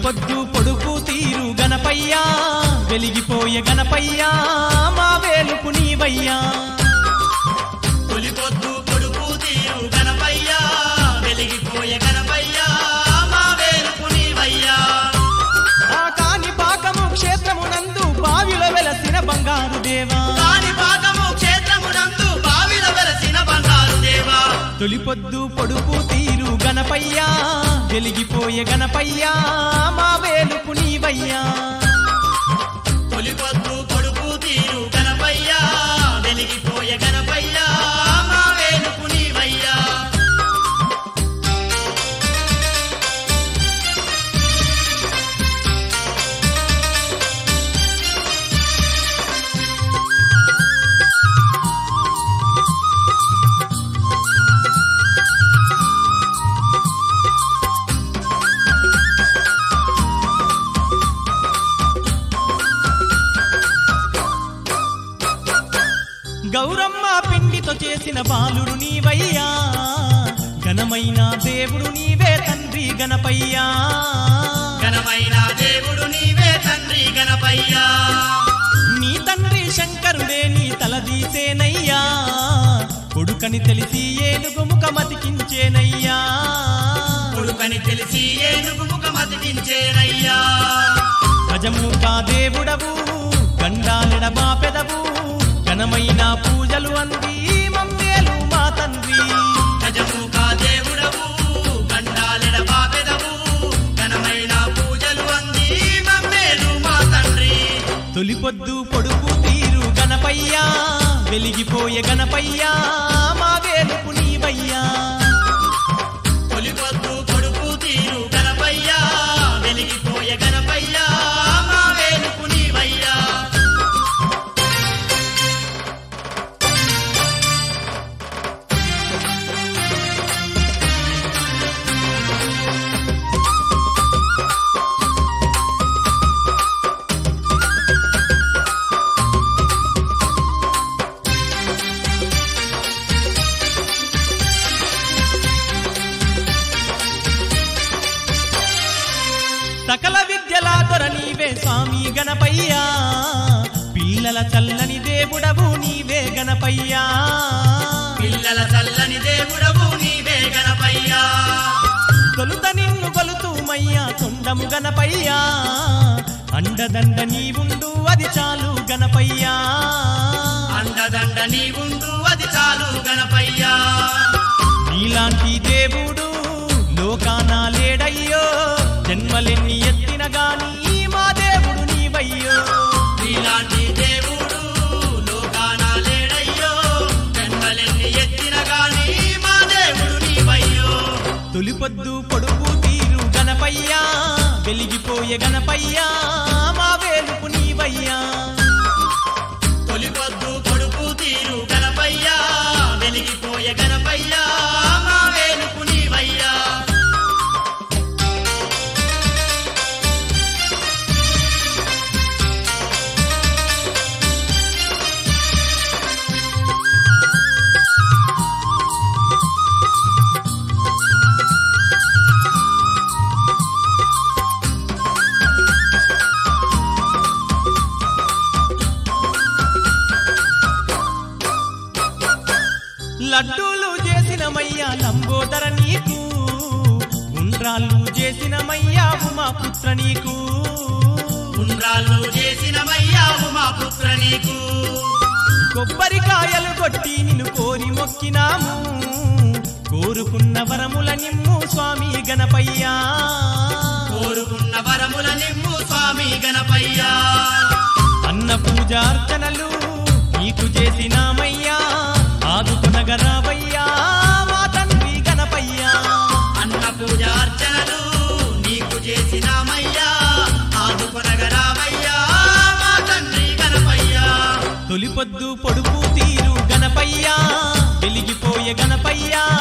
తొలిపొద్దు పొడుపు తీరు గణపయ్యా వెలిగిపోయే గణపయ్యా మా వేలుపు నీవయ్యా తొలిపొద్దు పొడుపు తీరు గణపయ్యా వెలిగిపోయే గణపయ్యా మా వేలుపు నీవయ్యా ఆ కాని పాకము క్షేత్రమునందు బావిలో వెలసిన బంగారు దేవా కాని పాకము క్షేత్రమునందు బావిలో వెలసిన బంగారు దేవా తొలిపొద్దు పొడుపు తీరు గణపయ్యా వెలిగిపోయే గణపయ్యా మా వేలుపు నీవయ్యా తొలిపొద్దు పొడుపు తీరు గణపయ్యా వెలిగిపోయే గణపయ్యా మా వేలుపు నీవయ్యా గౌరమ్మ పిండితో చేసిన బాలుడు నీవయ్యా ఘనమైన దేవుడు నీవే తండ్రి గణపయ్యా ఘనమైన దేవుడు నీవే తండ్రి గణపయ్యా నీ తండ్రి శంకరుడే నీ తలదీసేనయ్యా కొడుకని తెలిసి ఏనుగు ముఖమతికించేనయ్యా కొడుకని తెలిసి ఏనుగు ముఖమతికించేనయ్యా గజముఖ దేవుడవు గండాలెడ మా పెదవు ఘనమైన పూజలు అంది మమ్మేలు మా తండ్రి గజముఖ దేవుడవు గండాలెడ బాపెదవు ఘనమైన పూజలు అంది మమ్మేలు మా తండ్రి తొలిపొద్దు పొడుపు తీరు గణపయ్యా వెలిగిపోయే గణపయ్యా మా వేలుపు నీవయ్యా తొలిపొద్దు పొడుపు తీరు గణపయ్యా వెలిగిపోయే గణపయ్యా మా వేలుపు నీవయ్యా సకల విద్యల దొర నీవే స్వామి గణపయ్యా పిల్లల చల్లని దేవుడవు నీవే గణపయ్యా పిల్లల చల్లని దేవుడవు నీవే గణపయ్యా తొలుత నిన్ను కొలుతూమయ్యా తొండము గణపయ్యా అండదండ నీవుండు అది చాలు గణపయ్యా అండదండ నీవుండు అది చాలు గణపయ్యా నీలాంటి దేవుడు లోకాన లేడయ్యో జన్మలెన్ని ఎత్తిన గాని మా దేవుడు నీవయ్యో నీలాంటి దేవుడు లోకాన లేడయ్యో జన్మలెన్ని ఎత్తిన గాని మా దేవుడు నీవయ్యో తొలిపొద్దు పొడుపు తీరు గణపయ్యా వెలిగిపోయే గణపయ్యా మా వేలుపు నీవయ్యా తొలిపొద్దు పొడుపు తీరు గణపయ్యా వెలిగిపోయే గణపయ్యా మా వేలుపు నీవయ్యా లడ్డూలు చేసినమయ్యా లంబోదర నీకు ఉండ్రాళ్ళు చేసినమయ్యా ఉమాపుత్ర నీకు ఉండ్రాళ్ళు చేసినమయ్యా ఉమాపుత్ర నీకు కొబ్బరికాయలు కొట్టి నిన్ను కోరి మొక్కినాము కోరుకున్న వరముల నిమ్ము స్వామి గణపయ్యా కోరుకున్న వరముల నిమ్ము స్వామి గణపయ్యా అన్న పూజార్చనలు నీకు చేసినామయ్యా ఆదుకునగరావయ్యా మా తండ్రి గణపయ్యా అన్న పూజార్చనలు నీకు చేసినామయ్యా ఆదుకొనగరావయ్యా మా తండ్రి గణపయ్యా తొలిపొద్దు పొడుపు తీరు గణపయ్యా వెలిగిపోయే గణపయ్యా